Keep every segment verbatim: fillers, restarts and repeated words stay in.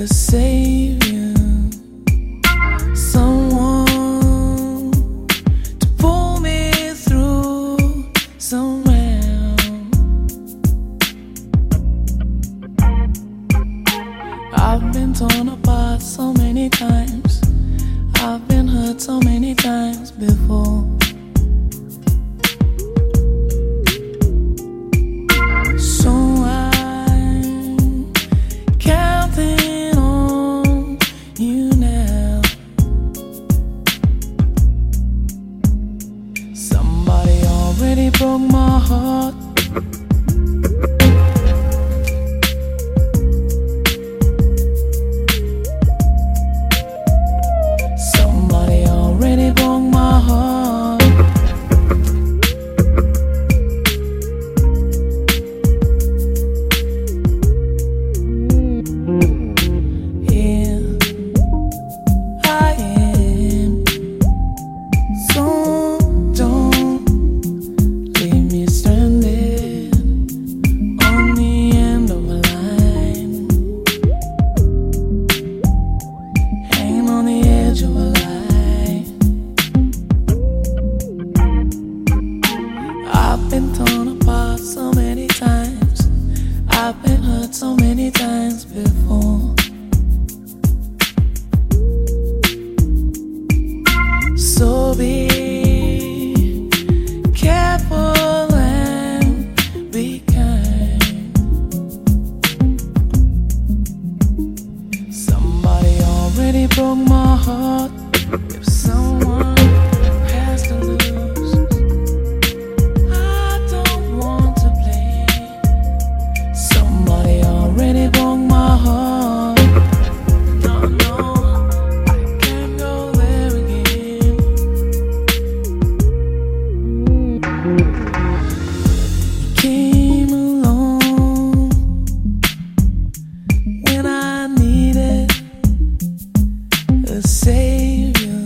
a savior, someone to pull me through somehow. I've been torn apart so many times, I've been hurt so many times before. So I'm counting on you now. Somebody already broke my heart. Somebody already broke my heart. Here I am. So don't leave me stranded on the end of a line, hanging on the edge of a lie. I've been torn apart so many times, I've been hurt so many times before. So be careful and be kind. Somebody already broke my heart. If someone has to lose, I don't want to play. Somebody already broke my heart. No, no, I can't go there again. You came along when I needed a savior,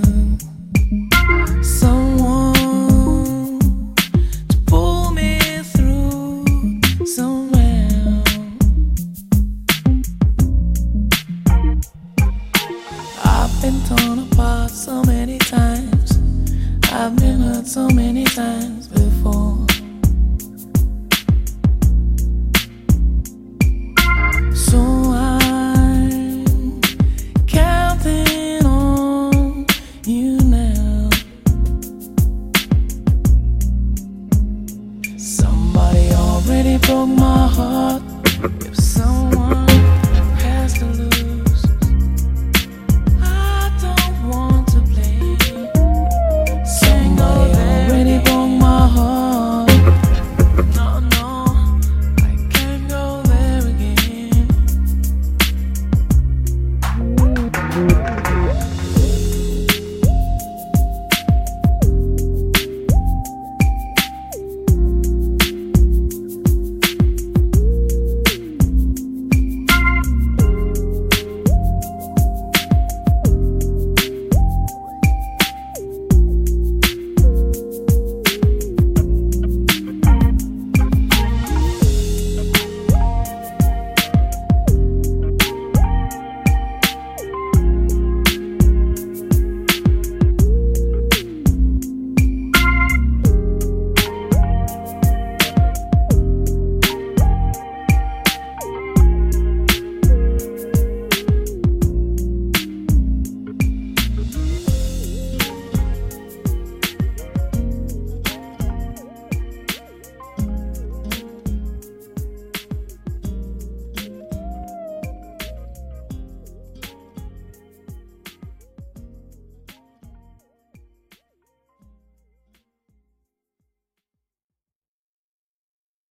someone to pull me through somehow. I've been torn apart so many